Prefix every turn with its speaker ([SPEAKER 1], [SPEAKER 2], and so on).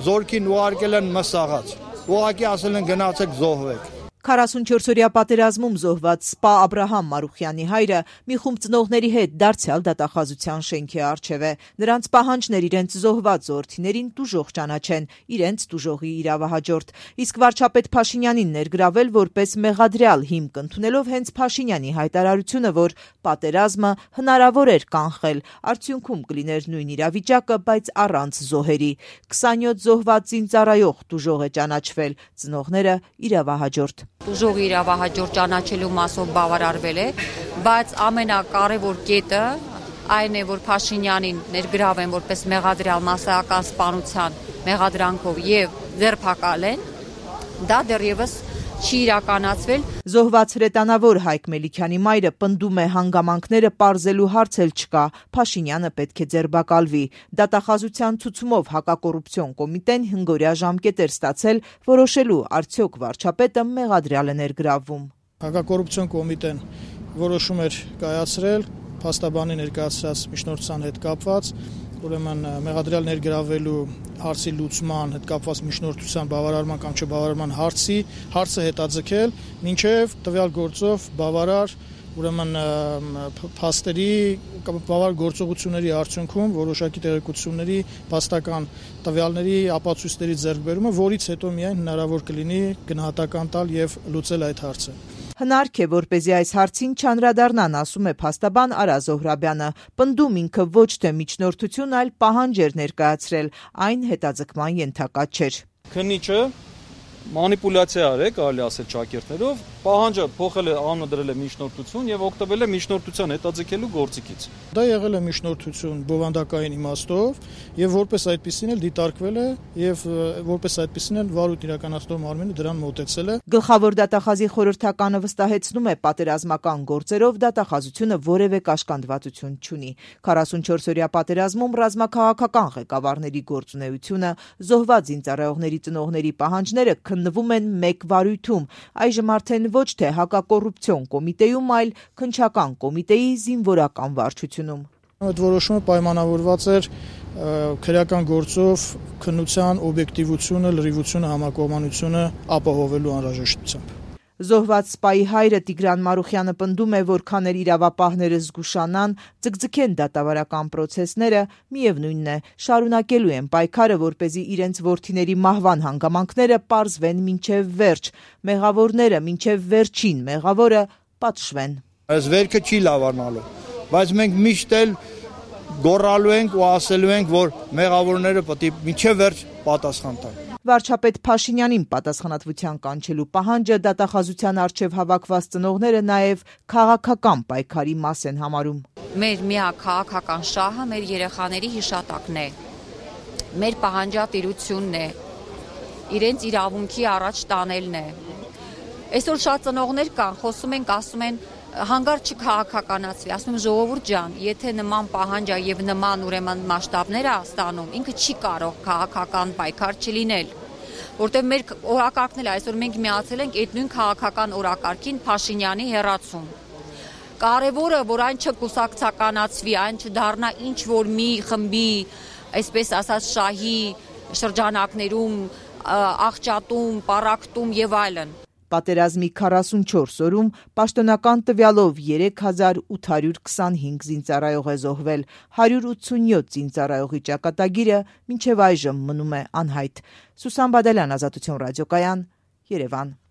[SPEAKER 1] զորքին ուղարկել են մսաղաց։ Ուղղակի ասել են գնացեք զոհվեք։
[SPEAKER 2] 44-օրյա պատերազմում զոհված սպա Աբրահամ Մարուխյանի հայրը մի խումբ ծնողների հետ դարձյալ դատախազության շենքի առջև է։ Նրանց պահանջն էր իրենց զոհված որդիներին տուժող ճանաչեն, իրենց տուժողի իրավահաջորդ։ Իսկ վարչապետ Փաշինյանին ներգրավել որպես մեղադրյալ հիմք ընդունելով հենց Փաշինյանի հայտարարությունը, որ պատերազմը հնարավոր էր կանխել, արդյունքում կլիներ նույն իրավիճակը, բայց առանց զոհերի։ 27 զոհված զինծառայող տուժող է ճանաչվել, ծնողները իրավահաջորդ։
[SPEAKER 3] Տուժողի իրավահաջորդ ճանաչելու մասով բավարարվել է, բայց ամենակարևոր կետը այն է, որ Փաշինյանին ներգրավեն որպես մեղադրյալ մասսայական սպանության մեղադրանքով եւ ձերբակալեն, դա դեռևս չի իրականացվել։
[SPEAKER 2] Զոհված հրետանավոր Հայկ Մելիքյանի մայրը պնդում է հանգամանքները պարզելու հարց էլ չկա, Փաշինյանը պետք է ձերբակալվի։ Դատախազության ցուցումով հակակոռուպցիոն կոմիտեն հնգօրյա ժամկետ էր ստացել որոշելու արդյոք վարչապետը մեղադրյալ է ներգրավվում։
[SPEAKER 4] Հակակոռուպցիոն կոմիտեն որոշում էր կայացրել փաստաբանի ներկայացրած միջնորդության հետ կապված, ուրեմն մեղադրյալ ներգրավելու հարցի լուծման հետ կապված միջնորդության բավարարման կամ չբավարարման հարցը հետաձգել, մինչև տվյալ գործով բավարար ուրեմն փաստերի կամ բավարար գործողությունների արդյունքում որոշակի տեղեկությունների փաստական տվյալների ապացույցների ձեռքբերումը, որից հետո միայն հնարավոր կլինի գնահատական տալ եւ լուծել այդ հարցը։
[SPEAKER 2] Հնարք է, որպեսզի այս հարցին չանդրադառնան, ասում է փաստաբան Արա Զոհրաբյանը, պնդում ինքը ոչ թե միջնորդություն, այլ պահանջ էր ներկայացրել, այն հետաձգման ենթակա չէր։
[SPEAKER 5] Քննիչը մանիպուլյացիա արել, կարելի ասել ճակերտներով, պահանջը փոխել է անունը դրել է միջնորդություն եւ օգտվել է միջնորդության հետաձգելու գործիքից։
[SPEAKER 4] Դա եղել է միջնորդություն բովանդակային իմաստով եւ որպես այդպեսին էլ դիտարկվել է եւ որպես այդպեսին էլ վարույթ իրականացնող մարմինը դրան մոտեցել է։
[SPEAKER 2] Գլխավոր դատախազի խորհրդականը վստահեցնում է պատերազմական գործերով դատախազությունը որևէ կաշկանդվածություն չունի։ 44-օրյա պատերազմում ռազմաքաղաքական ղեկավարների գործունեությունը, զոհված զինծառայողների ծնողների պահանջները քննվում են մեկ վարույթում, այժմ արդեն ոչ թե հակակոռուպցիոն կոմիտեում, այլ քննչական կոմիտեի զինվորական վարչությունում։
[SPEAKER 4] Այդ որոշումը պայմանավորված էր քրեական գործով քննության օբյեկտիվությունը, լրիվությունը, համակողմանությունը ապահովելու անհրաժեշտությամբ։
[SPEAKER 2] Զոհված սպայի հայրը Տիգրան Մարուխյանը պնդում է, որ քաներ իրավապահները զգուշանան, ձգձգեն դատավարական պրոցեսները, միևնույնն է, շարունակելու են պայքարը, որպեսզի իրենց որդիների մահվան հանգամանքները պարզվեն մինչև վերջ, մեղավորները մինչև վերջին մեղավորը պատժվեն։
[SPEAKER 1] Այս վերքը չի լավանալու, բայց մենք միշտ էլ գոռալու ենք ու ասելու ենք, որ մեղավորները պետք է մինչև վերջ պատասխան տան։
[SPEAKER 2] Վարչապետ Փաշինյանին պատասխանատվության կանչելու պահանջը դատախազության առջև հավաքված ծնողները նաև քաղաքական պայքարի մաս են համարում։
[SPEAKER 3] Մեր միակ քաղաքական շահը մեր երեխաների հիշատակն է, մեր պահանջատիրությունն է, իրենց իրավունքի առաջ տանելն է։ Այսօր շատ ծնողներ կան, խոսում են, ասում են, հանգարց չքաղաքականացվի, ասում եմ ժողովուրդ ջան, եթե նման պահանջ է եւ նման ուրեմն մասշտաբներ է ստանում, ինքը չի կարող քաղաքական պայքար չլինել, որտեղ մեր օրակարգն էլ այսօր մենք միացել ենք այդ նույն քաղաքական օրակարգին Փաշինյանի հեռացում։ Կարևորը, որ այն չկուսակցականացվի, այն չդառնա ինչ որ մի խմբի, այսպես ասած շահի շրջանակներում, աղճատում, պառակտում եւ այլն։
[SPEAKER 2] Պատերազմի 44 օրում պաշտոնական տվյալով 3825 զինծառայող է զոհվել, 187 զինծառայողի ճակատագիրը մինչև այժմ մնում է անհայտ։ Սուսան Բադալյան, Ազատություն ռադիոկայան, Երևան։